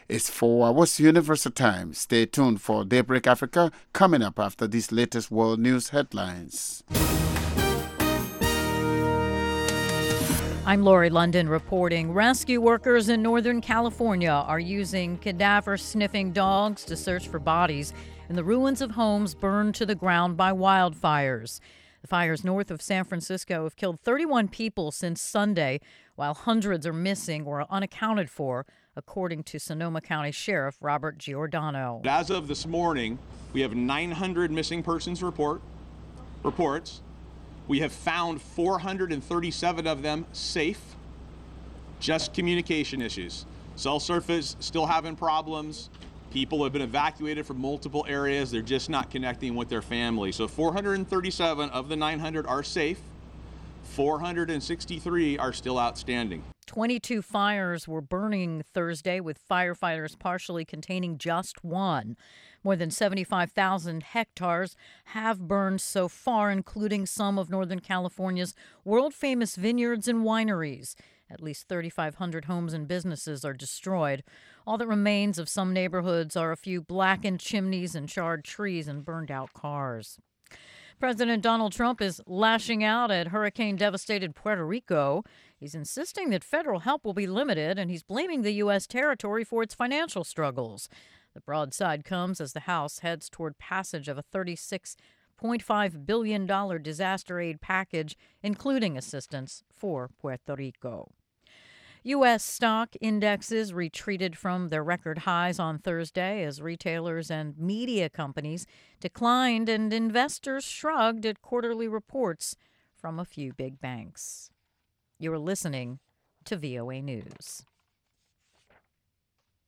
It's 4 hours Universal Time. Stay tuned for Daybreak Africa coming up after these latest world news headlines. I'm Lori London reporting. Rescue workers in Northern California are using cadaver-sniffing dogs to search for bodies in the ruins of homes burned to the ground by wildfires. The fires north of San Francisco have killed 31 people since Sunday, while hundreds are missing or unaccounted for, according to Sonoma County Sheriff Robert Giordano. As of this morning, we have 900 missing persons reports. We have found 437 of them safe, just communication issues. Cell service still having problems. People have been evacuated from multiple areas. They're just not connecting with their family. So 437 of the 900 are safe. 463 are still outstanding. 22 fires were burning Thursday, with firefighters partially containing just one. More than 75,000 hectares have burned so far, including some of Northern California's world-famous vineyards and wineries. At least 3,500 homes and businesses are destroyed. All that remains of some neighborhoods are a few blackened chimneys and charred trees and burned-out cars. President Donald Trump is lashing out at hurricane-devastated Puerto Rico. He's insisting that federal help will be limited, and he's blaming the U.S. territory for its financial struggles. The broadside comes as the House heads toward passage of a $36.5 billion disaster aid package, including assistance for Puerto Rico. U.S. stock indexes retreated from their record highs on Thursday as retailers and media companies declined and investors shrugged at quarterly reports from a few big banks. You're listening to VOA News.